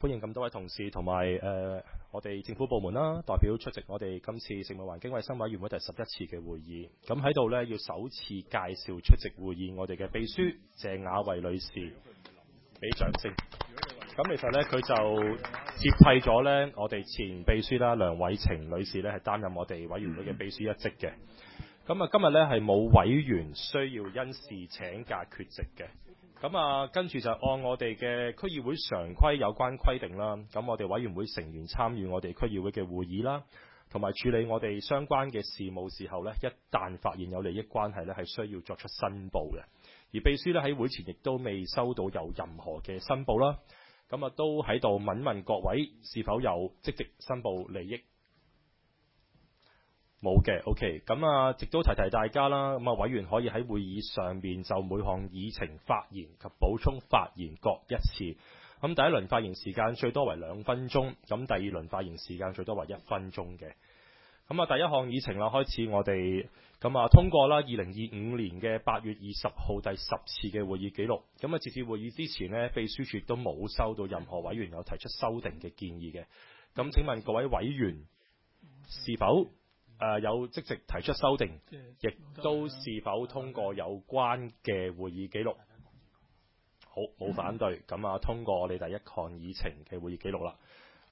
歡迎咁多位同事同埋我哋政府部門啦，代表出席我哋今次食物環境衞生委員會第11次嘅會議。咁喺度呢，要首次介紹出席會議我哋嘅秘書謝雅慧女士，俾掌聲。咁其實呢，佢就接替咗呢我哋前秘書啦梁偉晴女士呢，係擔任我哋委員會嘅秘書一職嘅。咁啊，今日呢，係冇委員需要因事請假缺席嘅。咁啊，跟住就按我哋嘅區議會常規有關規定啦。咁我哋委員會成員參與我哋區議會嘅會議啦，同埋處理我哋相關嘅事務時候呢，一旦發現有利益關係呢，係需要作出申報嘅。而秘書呢，喺會前亦都未收到有任何嘅申報啦。咁啊，都喺度問問各位是否有積極申報利益？冇嘅 ，OK。咁啊，亦都提提大家啦。咁啊，委員可以喺會議上面就每項議程發言及補充發言各一次。咁第一輪發言時間最多為2分鐘，咁第二輪發言時間最多為1分鐘嘅。咁啊，第一項議程啦，開始我哋咁啊通過啦2025年嘅8月20號第10次嘅會議記錄。咁啊，截至會議之前呢，秘書處都冇收到任何委員有提出修訂嘅建議嘅。咁請問各位委員是否有積極提出修訂，亦都是否通過有關嘅會議記錄？好，冇反對，咁啊通過我哋第一項議程嘅會議記錄啦。